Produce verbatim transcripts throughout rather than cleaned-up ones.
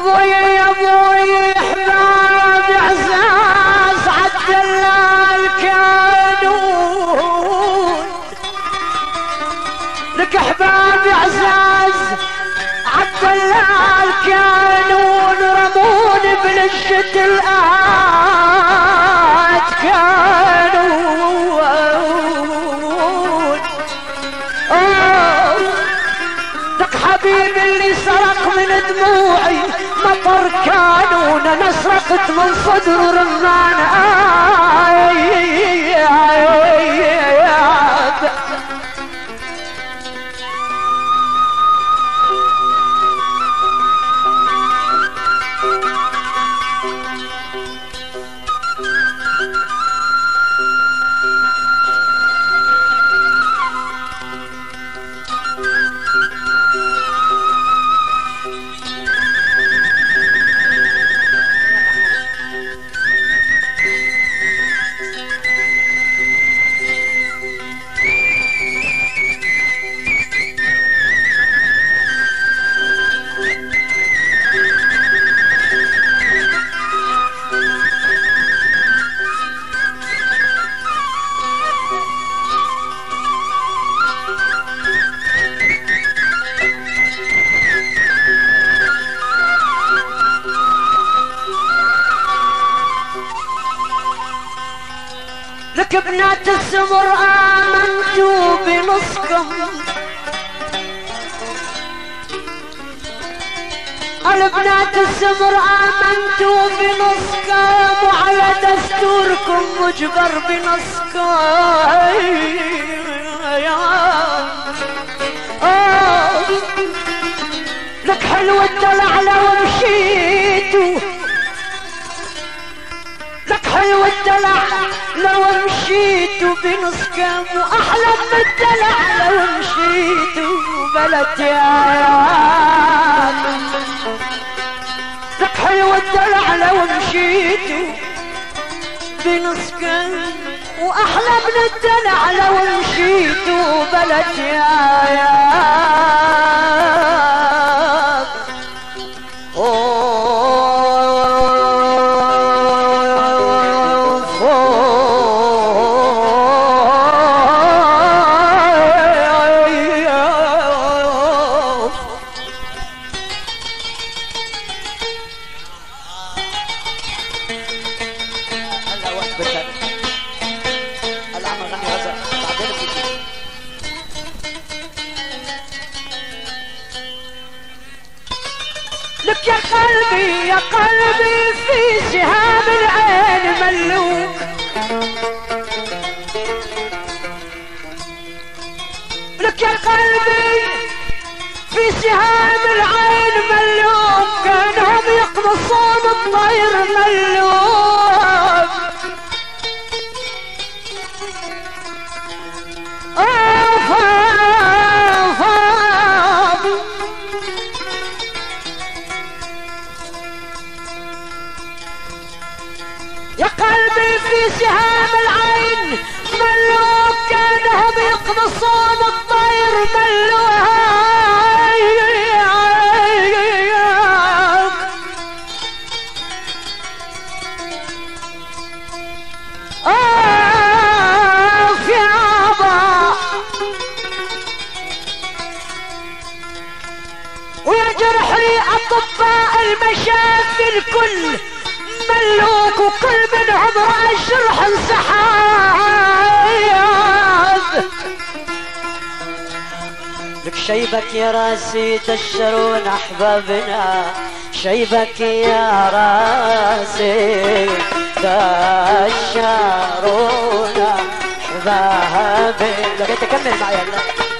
ابوي يا ابوي احباب عزاز عالدلال كانون، لك احباب عزاز عالدلال كانون، رمون بلجة الآت كانون. لك حبيبي اللي سرق من دموعي مطر كانون، انا سرقت من صدر رمان. لك بنات السمر آمنتوا بنصكم، البنات السمر آمنتوا بنصكم، وعلى دستوركم مجبر بنصكم. لك حلوة الدلع لو مشيتوا، لك حلوة الدلع لو مشيتوا بنصكم، واحلى من الدلع لو مشيتوا بلد ياك. لك حلوة الدلع لو مشيتوا بنصكم، واحلى من الدلع لو مشيتوا بلد ياك. لك يا قلبي يا قلبي في سهام العين ملوك، لك يا قلبي في سهام العين ملوك، كانهم يقمصون الطير ملوك. اوف اوف يا قلبي في سهام العين ملوك، كانهم يقمصون الطير ملوك. آه يا عبا ويا جرحي أطباء المشافي الكل ملوك، وكل منهم رأى جرح انسحاب. لك شيبك يا راسي دشرون احبابنا، شيبك يا راسي دشرون احبابنا. لك تكمل معي هلا.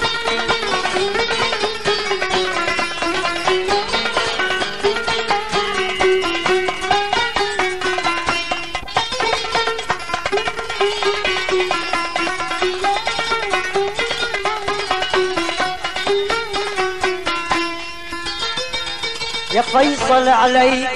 يا فيصل علي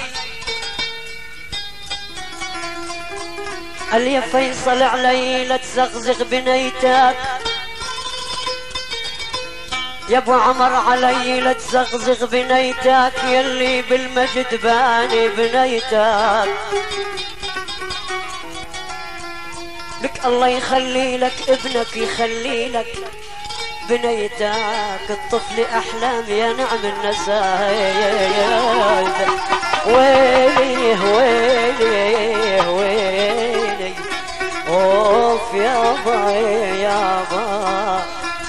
قال يا فيصل علي لا تزغزغ بنيتك، يا ابو عمر علي لا تزغزغ بنيتك يلي بالمجد باني بنيتك. لك الله يخلي لك ابنك يخلي لك بنيتك الطفل احلام يا نعم النسايب. ويلي ويلي ويلي اوف يابا يابا.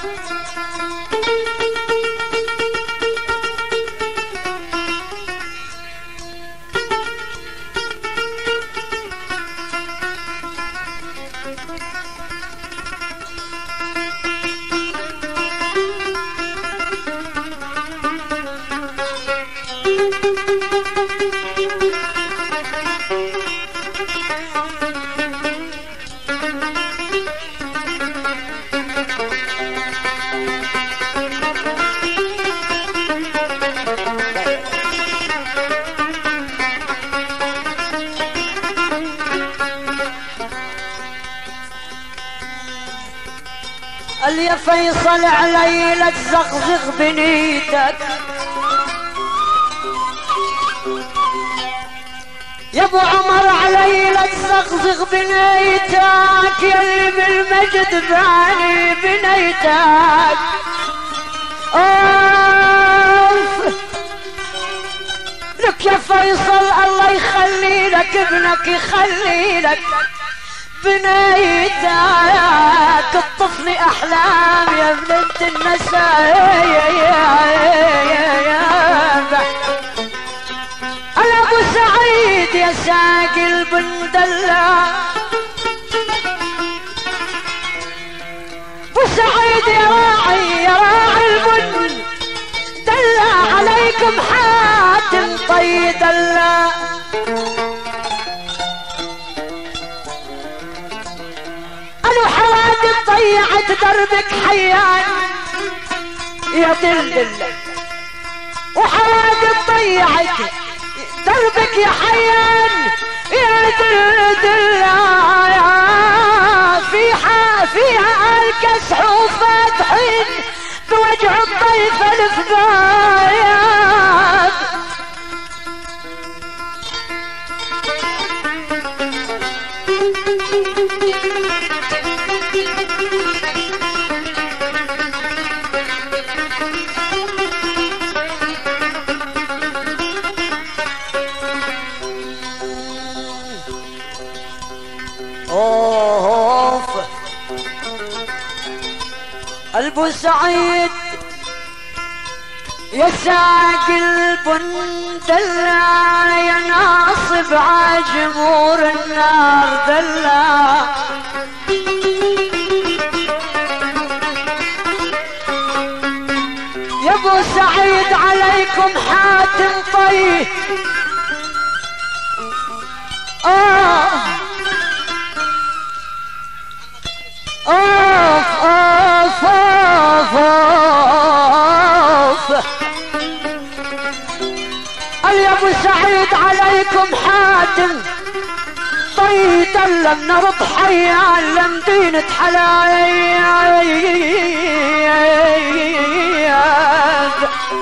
قال يا فيصل علي لا تزغزغ بنيتك يا ابو عمر علي لا تزغزغ بنيتك يلي بالمجد باني بنيتك. اوف لك يا فيصل الله يخلي لك ابنك يخلي لك بنيتك الطفل احلام يا بنت النساء. انا ابو سعيد يا ساقي البندلة ابو سعيد يا راعي يا راعي البن دلة عليكم حاتم طي دلة. أنا حوادث ضيعت دربك حيان يا دلدل وحوادث ضيعت دربك يا حيان يا دلدل. فيها فيها الكسح وفاتحين بوجه الضيف الفضايا. اوف ابو سعيد يا ساقي البندلة يا ناصب عجمور النار دلة. يا ابو سعيد عليكم حاتم طي. اه اوف اوف اوف اوف يا ابو سعيد عليكم حاتم طي دلة من ارض حيان لمدينة حلايب.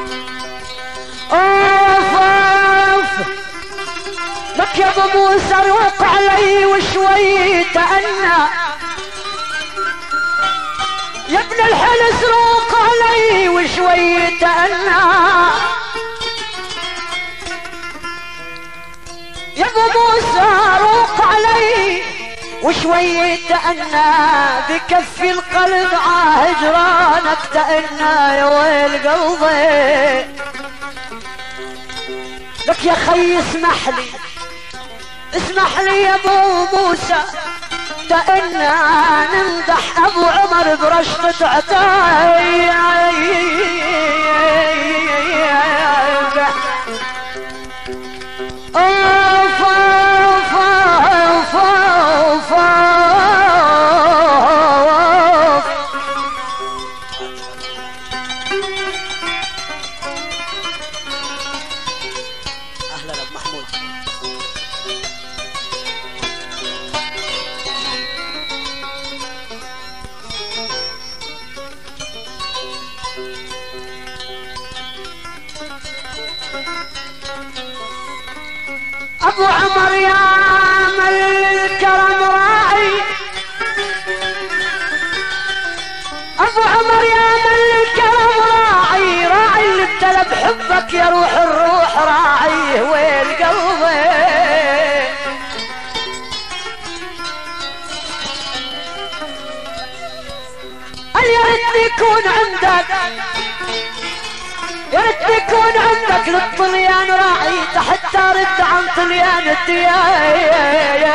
اوف اوف لك يا ابو موسى روق علي وشوي تأنى يا ابن الحلس روق علي وشوي تأنى يا ابو موسى روق علي وشوي تأنى بكفي القلب عهجرانك تأنى يا ويل قلبي. لك يا خي اسمح لي اسمح لي يا ابو موسى تأنى نمدح ابو عمر برشقة عتاي. اوف اوف اوف اوف اوف اهلا ابو محمود. ابو عمر يا مل الكرم راعي، ابو عمر يا مل الكرم راعي، راعي اللي ابتلى بحبك يا روح الروح راعي وين قلبي. يا ريتني يكون عندك، يا ريتني يكون عندك للطليان راعي حتى رد عن طليان الديان.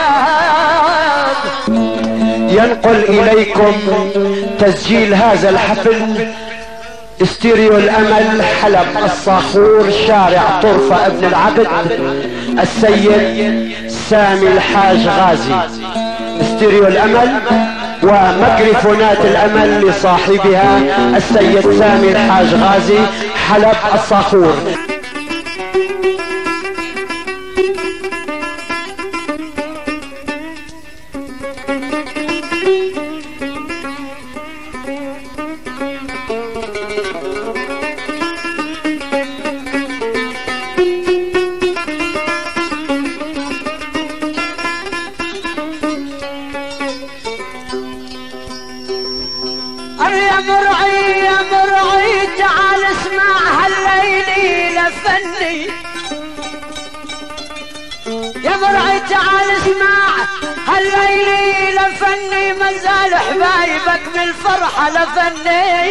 ينقل إليكم تسجيل هذا الحفل استيريو الأمل حلب الصاخور شارع طرفة ابن العبد السيد سامي الحاج غازي. استيريو الأمل وميكروفونات الأمل لصاحبها السيد سامي الحاج غازي حلب الصاخور. يا مرعي يا مرعي تعال اسمع هالليلي لفني، يا مرعي تعال اسمع هالليلي لفني، مازال حبايبك بالفرحة لفني.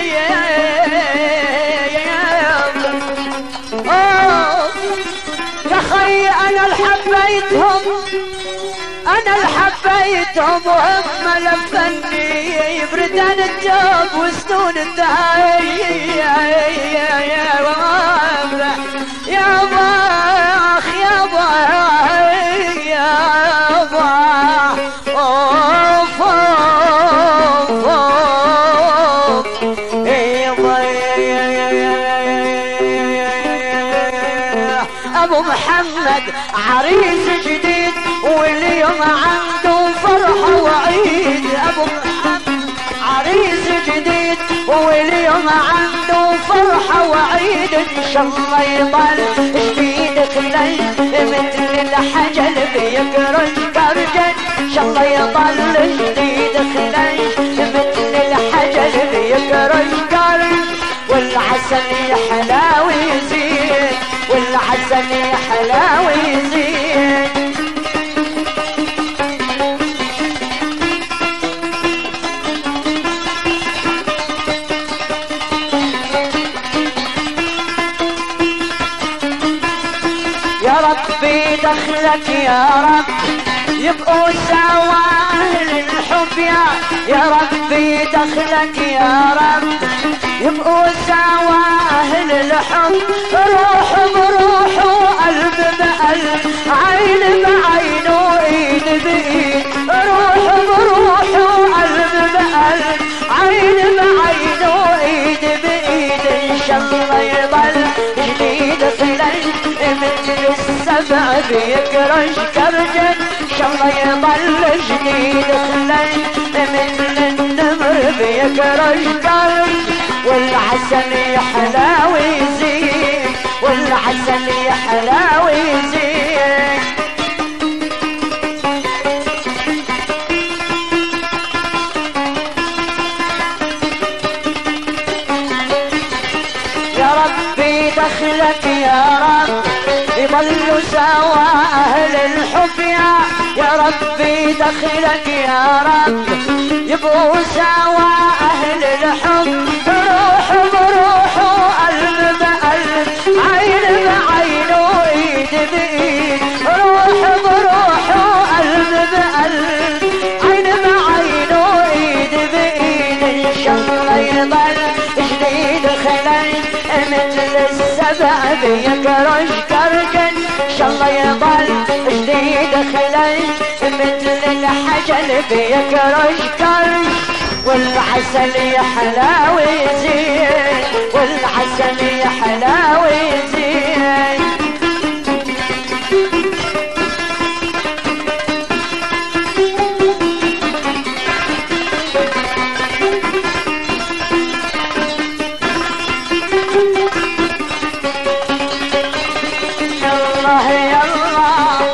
يا خي انا الحبيتهم، انا الحبيتهم وهم لفني، بردان الجوب وسنون الدهي. يا باخ يا باخ يا باخ يا باخ اوف اوف ابو محمد عريس جديد واليوم عنده فرحة وعيد. ابو محمد عريس جديد واليوم عنده فرحة وعيد، ان شاء الله يضل جديد خلي مثل الحجل بيكرش كرجل، ان شاء الله يضل جديد خلي مثل الحجل بيكرش كرج، والعسل يحلاوي يزيد، والعسل يحلاوي يزيد. يا ربي دخلك يا رب يبقوا سوا اهل الحب، يا يا ربي دخلك يا رب يبقوا سوا اهل الحب، روح بروح وقلب بقلب، عين بعين وايد بايد، روح بروح وقلب بقلب، عين بعين وايد بايد، ان شاء الله يضل جديد خلي مثل السبع بيكرش كرجل، ان شاء الله يضل جديد خلي مثل النمر بيكرش كرج، والعسل يحلاوي يزيد، والعسل يحلاوي يزيد. يا ربي دخلك يا رب يضلوا سوا اهل الحب، يا يا ربي دخلك يا رب يبقوا سوا اهل الحب، روح بروح وقلب بقلب، عين بعين وايد بايد، روح بروح وقلب بقلب، عين بعين وايد بايد، ان شاء الله يضل جديد خلي مثل السبع بيكرش كرجل، ان شاء الله يضل جديد خلي مثل الحجل بيكرش كرج، والعسل يحلاوي يزيد، والعسل يحلاوي يزيد. يلا يلا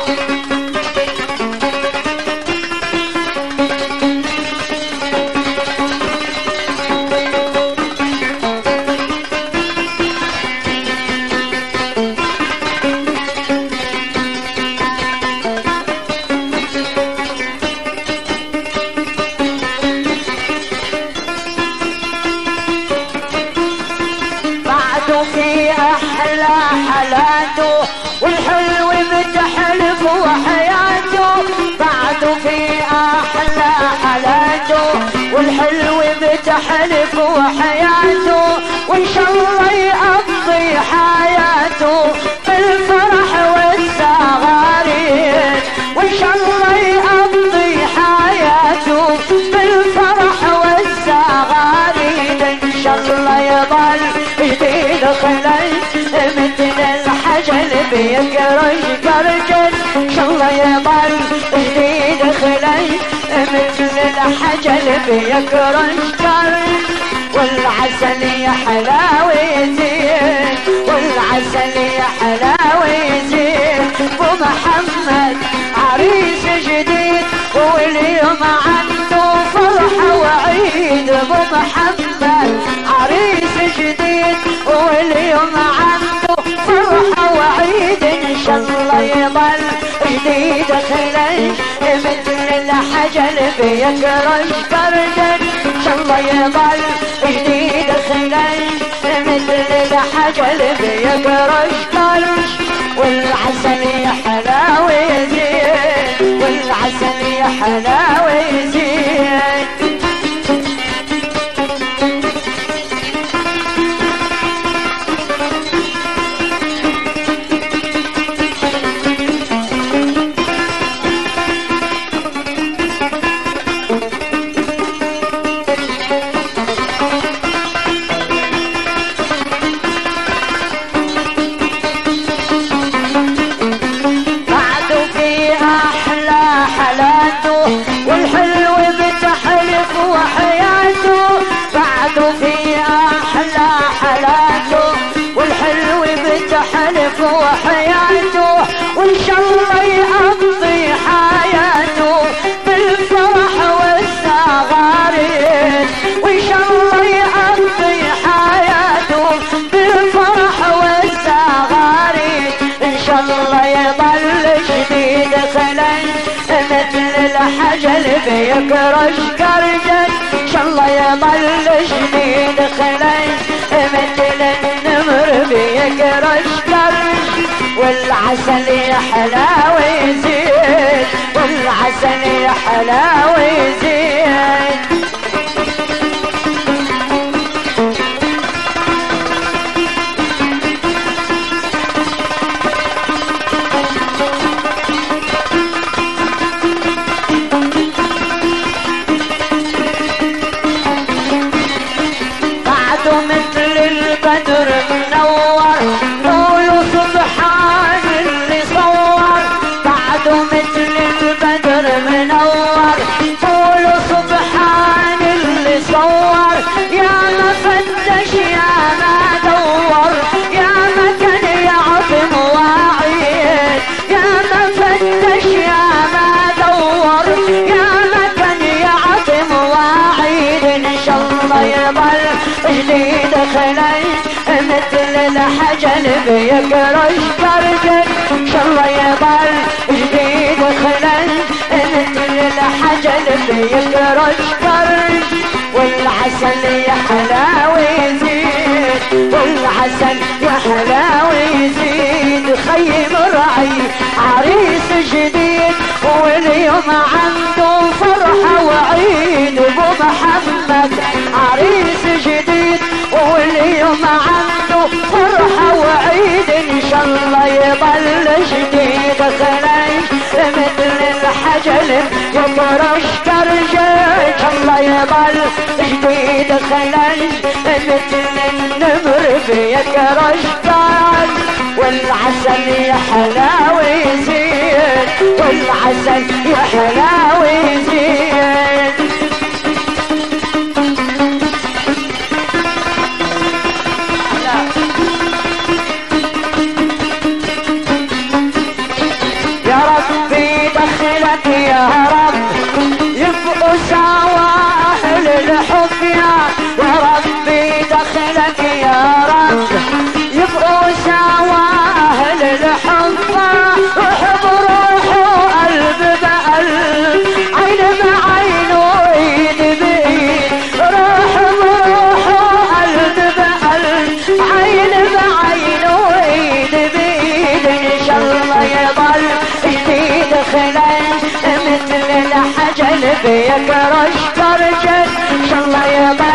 بتحلف وحياته وان شاء الله يقضي حياته بالفرح والسعارين وان شاء الله يقضي حياته بالفرح والسعارين ان شاء الله يضل جديد خلي مثل الحجل بيقرش قرجل ان شاء الله يضل جديد خلي مثل الحجل بيقرش قرش والعسل يا حلاوي زين والعسل يا حلاوي زين ومحمد عريس جديد واليوم عنده فرحة وعيد ومحمد عريس جديد واليوم عنده فرحة وعيد ان شاء الله يضل جديد خلي مثل الحجل بيقرش قرجل ان شاء الله يضل جديد خلي مثل الحجل بيقرش قرش والعسل يا حلاوي زين والعسل يا حلاوي زين والحلو بتحلف وحياته بعده في احلى حالاته والحلو بتحلف وحياته وان شاء الله يقضي حياته بالفرح والسعارين وان شاء الله يقضي حياته بالفرح والسعارين ان شاء الله يضل جديد خلي مثل الحجل بيقرش قرجل ان شاء الله يضل جديد خلي مثل النمر بيقرش قرش والعسل يا حلاوي زين والعسل يا حلاوي زين مثل البدر منور قولوا سبحان اللي صور بعده مثل البدر منور قولوا سبحان اللي صور يا ما فتش يا ما دور يا ما كان يعظم واعيد يا ما فتش يا ما دور يا ما كان يعظم واعيد ان شاء الله يضل جديد خلي مثل الحجل بيقرش قرجل ان شاء الله يضل جديد خلي مثل الحجل بيقرش قرش والعسل يا حلاوي زين والعسل يا حلاوي زين خيم رعي عريس جديد واليوم عنده فرحة وعيد ابو محمد عريس جديد واليوم عنده فرحة وعيد ان شاء الله يضل جديد خلي مثل الحجل يقرش كرجل ان شاء الله يضل جديد خلي مثل النمر بيقرش كرج والعسل يا حلاوي زين والعسل يا حلاوي زين يا ربي دخلك يا رب يبقوا سوا اهل الحب يا ربي دخلك يا رب يبقوا سوا اهل الحب حب روح وقلب بقلب عين بعين وايد بايد روح بروح وقلب بقلب عين بعين وايد بايد ان شاء الله يضل جديد خلال مثل الحجل بيقرش كرجل ان شاء الله يضل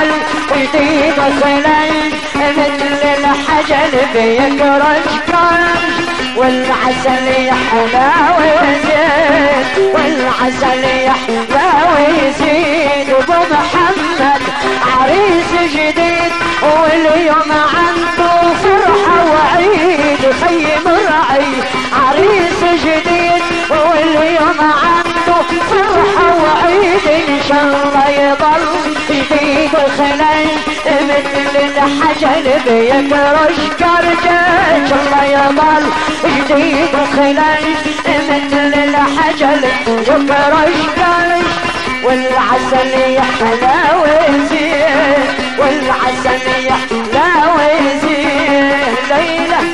جديد خلال مثل الحجل بيكرش كرش والعسل يحلى ويزيد والعسل يحلى ويزيد ابو محمد عريس جديد واليوم عنده فرحة وعيد خيم الرعي عريس جديد واليوم عنده فرحة وعيد ان شاء الله يضل جديد خلال مثل الحجل بيكرش كرجج الله يضل جديد خلال مثل الحجل يكرش كرش والعسل يحلى ويزيد والعسل يحلى ويزيد ليلى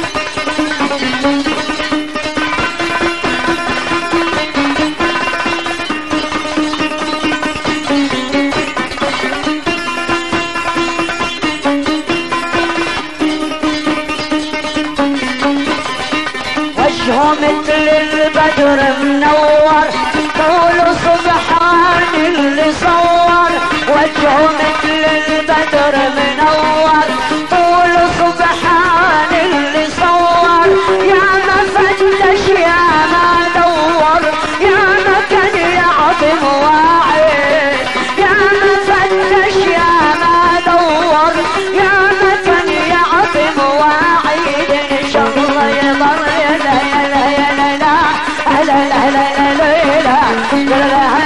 وجهه مثل البدر منور قولوا سبحان اللي صور وجهه مثل البدر منور قولوا سبحان اللي صور يا ما فتش يا ما دور يا ما كان يعظم واعد يا ما فتش يا ما دور يا ما كان يعظم واعد ان شاء الله يضر يا لا يا لا يا لا لا لا لا لا لا لا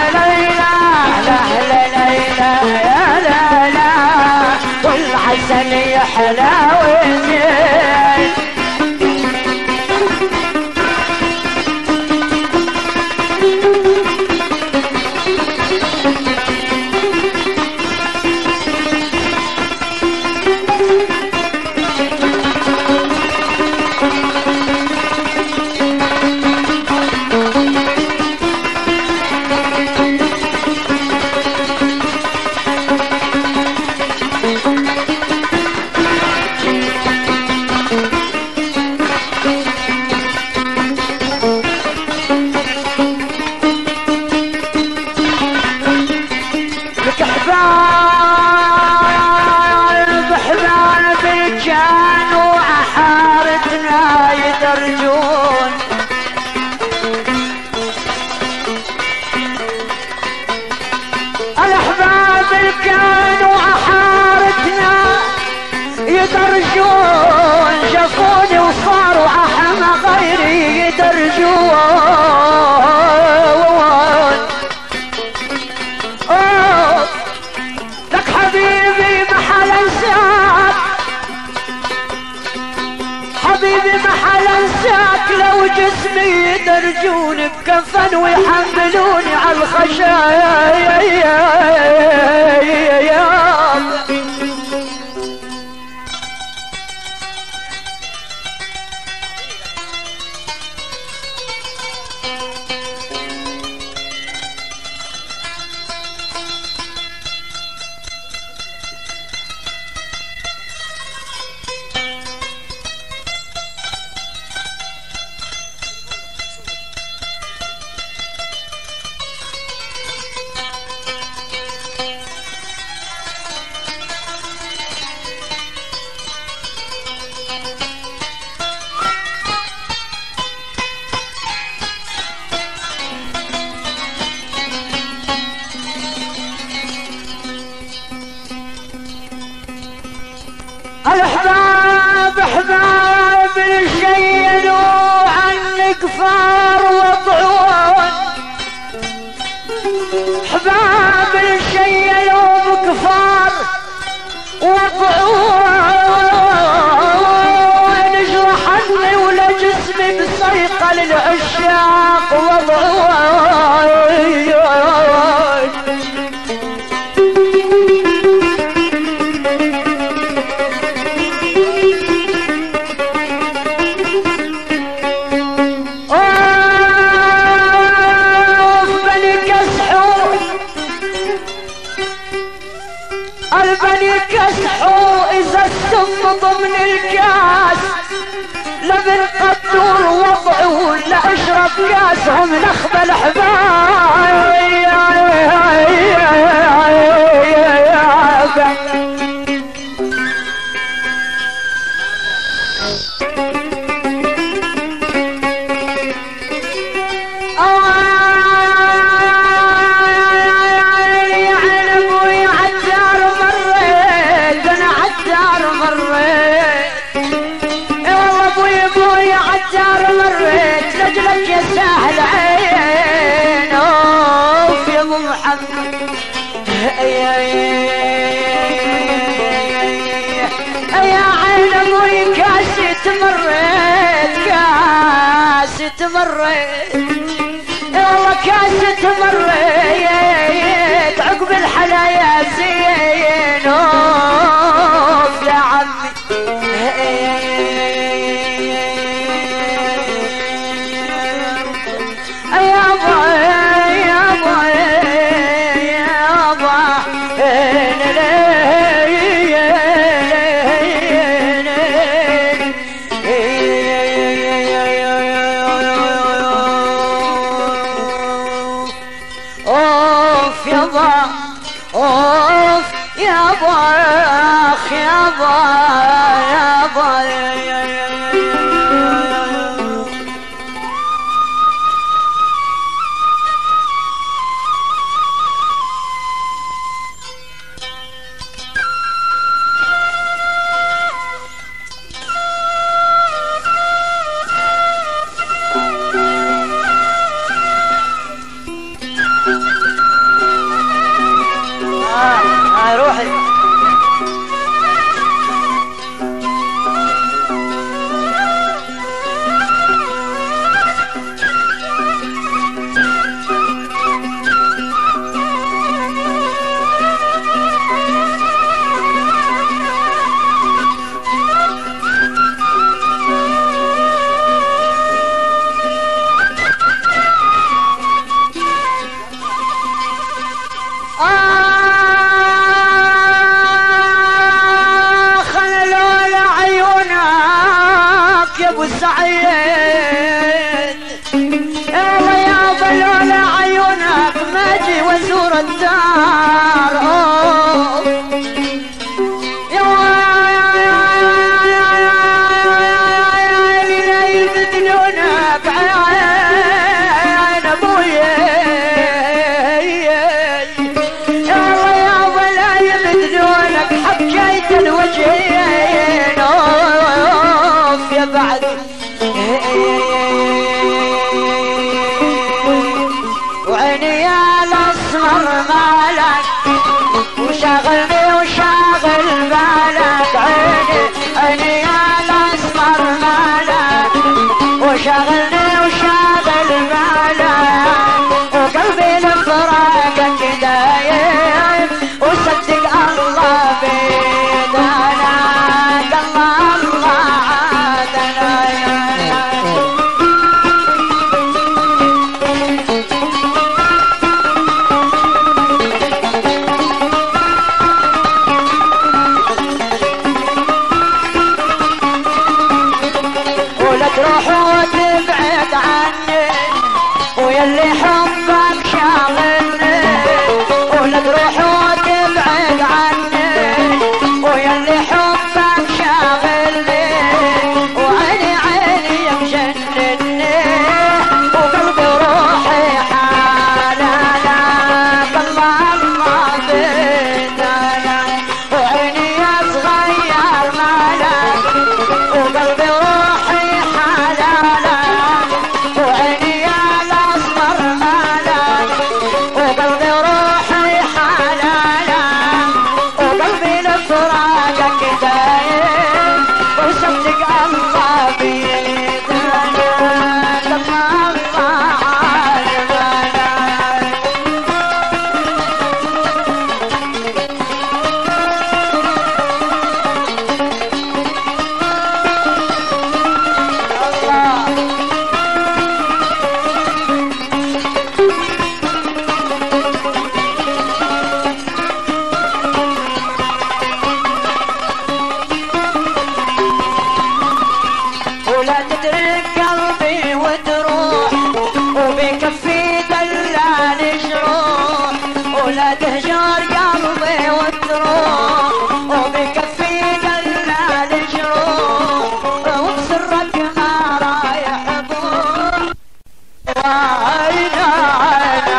والعسل يحلى ويزيد يدرجون شافوني وصاروا احمى غيري يدرجون لك حبيبي محل انساك حبيبي محل انساك لو جسمي يدرجوني بكفن ويحملوني على الخشايا الأحباب أحباب الشيلوا عن كفار وطعون أحباب الشيلوا بكفار وطعون اجرحني ولا جسمي بصيقل العشاق وضعون البني كسحوا اذا السم ضمن الكاس لمن قدور وضعوا لا اشرب كاسهم نخبى الاحباب مريت والله كاسة مريت عقب الحلايا زين اوف يا عمي يابا يابا يابا اوف يابا اوف يابا اخ يابا يابا آه روحي سعيد يلا يا بلولا عيونك ماجي وزور الدار يا ليلى يبدلونك عين ابويا يلا يا بلا يبدلونك حكيت الوجهين اوف يا بعد وعيني يا الاسمر مالك وشاغلني وشاغل بالك عيني عيني يا الاسمر مالك وشاغلني وشاغل بالك وقلبي لفراقك دايم وصدق الله بيدانا الله الله عادنا تروح وتبعد عني ويلي حبك شاغلني ولا تروح وتبعد عني ويلي حبك شاغلني وعيني عيني مجنني وقلبي وروحي حالنا الله الله بدنا وعيني يا صغير مالك وقلبي وروحي وعيني يا الاسمر مالك وقلبي روحي حلالا وقلبي لفراقك دايم وصدق الله بيدنا لما الله عالمنا ولا تترك قلبي وتروح وبكفي دلال جروح ولا تهجر قلبي وتروح وبكفي دلال جروح وبسرك ما رايح بوح عينا عينا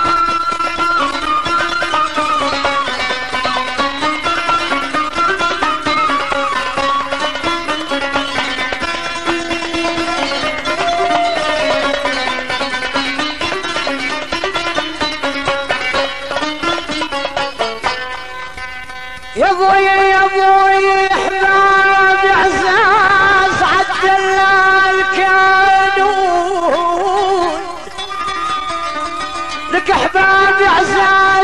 يا ابوي يا ابوي احباب اعزاز عدل الكانون بعزاز